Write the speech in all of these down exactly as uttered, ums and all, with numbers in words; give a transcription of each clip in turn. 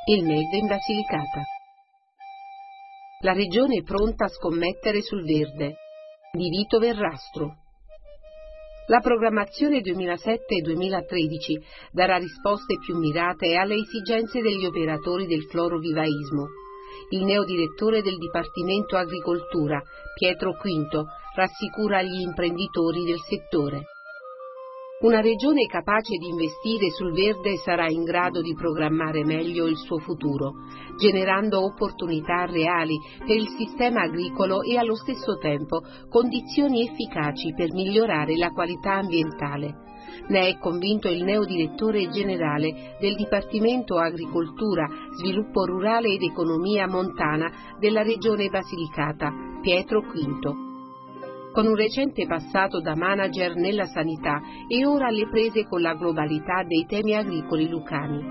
Il made in Basilicata. La regione è pronta a scommettere sul verde, di Vito Verrastro. La programmazione duemilasette duemilatredici darà risposte più mirate alle esigenze degli operatori del florovivaismo. Il neodirettore del Dipartimento Agricoltura, Pietro Quinto, rassicura gli imprenditori del settore. Una regione capace di investire sul verde sarà in grado di programmare meglio il suo futuro, generando opportunità reali per il sistema agricolo e allo stesso tempo condizioni efficaci per migliorare la qualità ambientale. Ne è convinto il neodirettore generale del Dipartimento Agricoltura, Sviluppo Rurale ed Economia Montana della Regione Basilicata, Pietro Quinto. Con un recente passato da manager nella sanità e ora alle prese con la globalità dei temi agricoli lucani.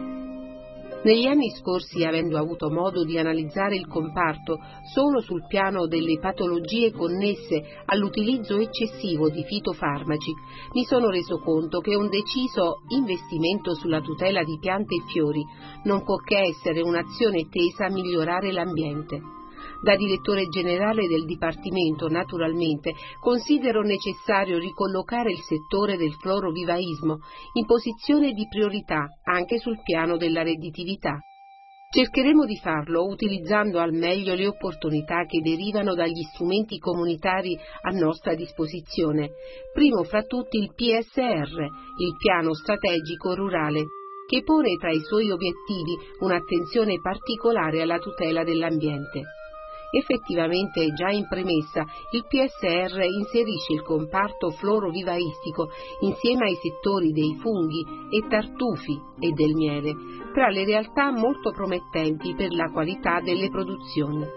Negli anni scorsi, avendo avuto modo di analizzare il comparto solo sul piano delle patologie connesse all'utilizzo eccessivo di fitofarmaci, mi sono reso conto che un deciso investimento sulla tutela di piante e fiori non può che essere un'azione tesa a migliorare l'ambiente. Da direttore generale del Dipartimento, naturalmente, considero necessario ricollocare il settore del florovivaismo in posizione di priorità anche sul piano della redditività. Cercheremo di farlo utilizzando al meglio le opportunità che derivano dagli strumenti comunitari a nostra disposizione, primo fra tutti il P S R, il Piano Strategico Rurale, che pone tra i suoi obiettivi un'attenzione particolare alla tutela dell'ambiente. Effettivamente, già in premessa, il P S R inserisce il comparto florovivaistico insieme ai settori dei funghi e tartufi e del miele, tra le realtà molto promettenti per la qualità delle produzioni.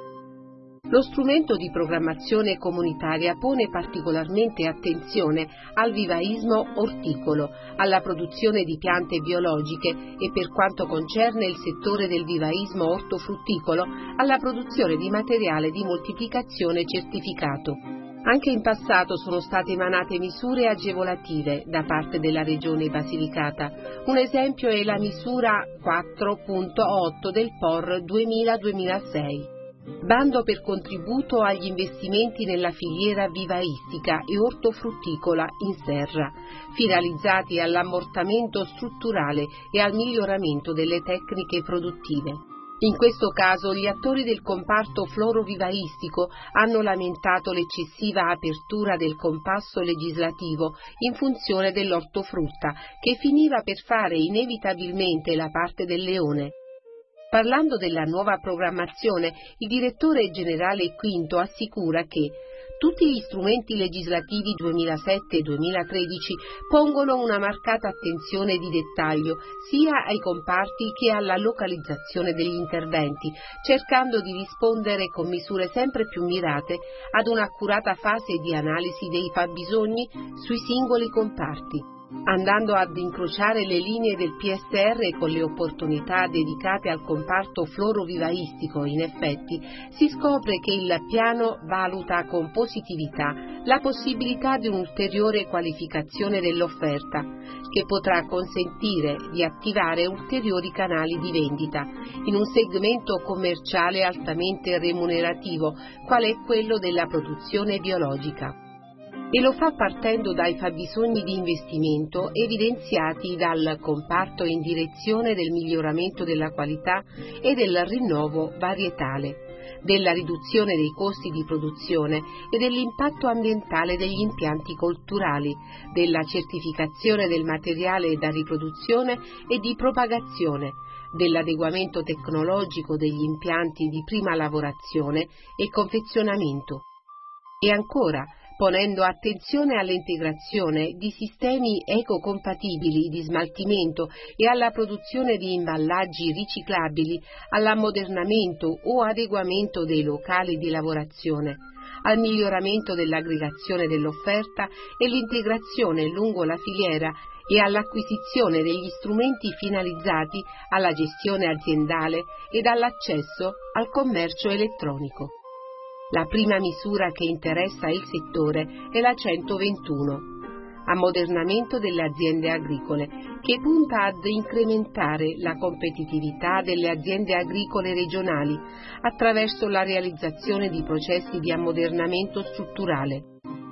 Lo strumento di programmazione comunitaria pone particolarmente attenzione al vivaismo orticolo, alla produzione di piante biologiche e, per quanto concerne il settore del vivaismo ortofrutticolo, alla produzione di materiale di moltiplicazione certificato. Anche in passato sono state emanate misure agevolative da parte della Regione Basilicata. Un esempio è la misura quattro punto otto del P O R duemila duemilasei. Bando per contributo agli investimenti nella filiera vivaistica e ortofrutticola in serra, finalizzati all'ammortamento strutturale e al miglioramento delle tecniche produttive. In questo caso gli attori del comparto florovivaistico hanno lamentato l'eccessiva apertura del compasso legislativo in funzione dell'ortofrutta, che finiva per fare inevitabilmente la parte del leone. Parlando della nuova programmazione, il direttore generale Quinto assicura che tutti gli strumenti legislativi duemilasette duemilatredici pongono una marcata attenzione di dettaglio sia ai comparti che alla localizzazione degli interventi, cercando di rispondere con misure sempre più mirate ad un'accurata fase di analisi dei fabbisogni sui singoli comparti. Andando ad incrociare le linee del P S R con le opportunità dedicate al comparto florovivaistico, in effetti, si scopre che il piano valuta con positività la possibilità di un'ulteriore qualificazione dell'offerta, che potrà consentire di attivare ulteriori canali di vendita in un segmento commerciale altamente remunerativo, quale è quello della produzione biologica. E lo fa partendo dai fabbisogni di investimento evidenziati dal comparto in direzione del miglioramento della qualità e del rinnovo varietale, della riduzione dei costi di produzione e dell'impatto ambientale degli impianti colturali, della certificazione del materiale da riproduzione e di propagazione, dell'adeguamento tecnologico degli impianti di prima lavorazione e confezionamento. E ancora, ponendo attenzione all'integrazione di sistemi ecocompatibili di smaltimento e alla produzione di imballaggi riciclabili, all'ammodernamento o adeguamento dei locali di lavorazione, al miglioramento dell'aggregazione dell'offerta e l'integrazione lungo la filiera e all'acquisizione degli strumenti finalizzati alla gestione aziendale ed all'accesso al commercio elettronico. La prima misura che interessa il settore è la centoventuno. Ammodernamento delle aziende agricole, che punta ad incrementare la competitività delle aziende agricole regionali attraverso la realizzazione di processi di ammodernamento strutturale.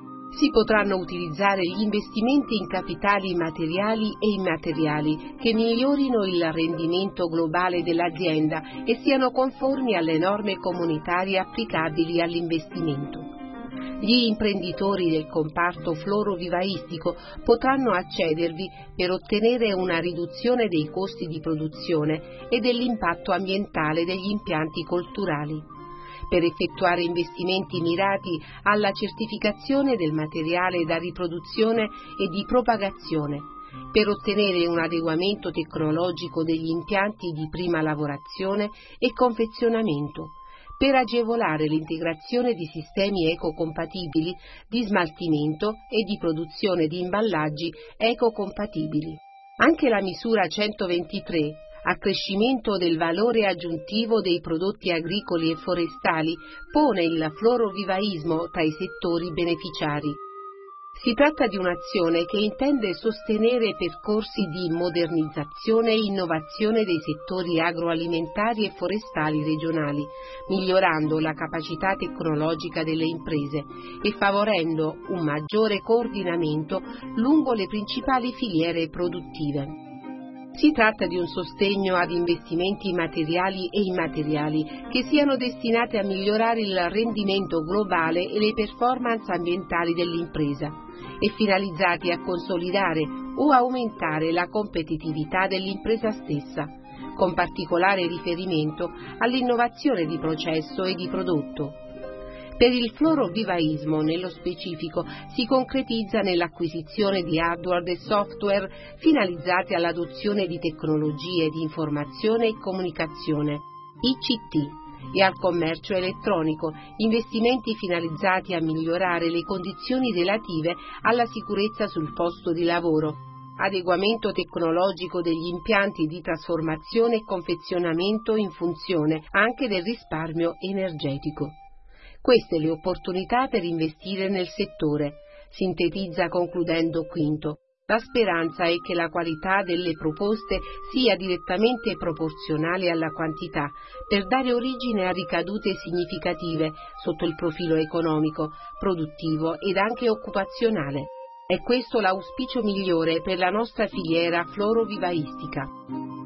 Si potranno utilizzare gli investimenti in capitali materiali e immateriali che migliorino il rendimento globale dell'azienda e siano conformi alle norme comunitarie applicabili all'investimento. Gli imprenditori del comparto florovivaistico potranno accedervi per ottenere una riduzione dei costi di produzione e dell'impatto ambientale degli impianti colturali, per effettuare investimenti mirati alla certificazione del materiale da riproduzione e di propagazione, per ottenere un adeguamento tecnologico degli impianti di prima lavorazione e confezionamento, per agevolare l'integrazione di sistemi ecocompatibili di smaltimento e di produzione di imballaggi ecocompatibili. Anche la misura centoventitré, accrescimento del valore aggiuntivo dei prodotti agricoli e forestali, pone il florovivaismo tra i settori beneficiari. Si tratta di un'azione che intende sostenere percorsi di modernizzazione e innovazione dei settori agroalimentari e forestali regionali, migliorando la capacità tecnologica delle imprese e favorendo un maggiore coordinamento lungo le principali filiere produttive. Si tratta di un sostegno ad investimenti materiali e immateriali che siano destinati a migliorare il rendimento globale e le performance ambientali dell'impresa e finalizzati a consolidare o aumentare la competitività dell'impresa stessa, con particolare riferimento all'innovazione di processo e di prodotto. Per il florovivaismo, nello specifico, si concretizza nell'acquisizione di hardware e software finalizzati all'adozione di tecnologie di informazione e comunicazione, I C T, e al commercio elettronico, investimenti finalizzati a migliorare le condizioni relative alla sicurezza sul posto di lavoro, adeguamento tecnologico degli impianti di trasformazione e confezionamento in funzione anche del risparmio energetico. Queste le opportunità per investire nel settore, sintetizza concludendo Quinto. La speranza è che la qualità delle proposte sia direttamente proporzionale alla quantità, per dare origine a ricadute significative sotto il profilo economico, produttivo ed anche occupazionale. È questo l'auspicio migliore per la nostra filiera florovivaistica.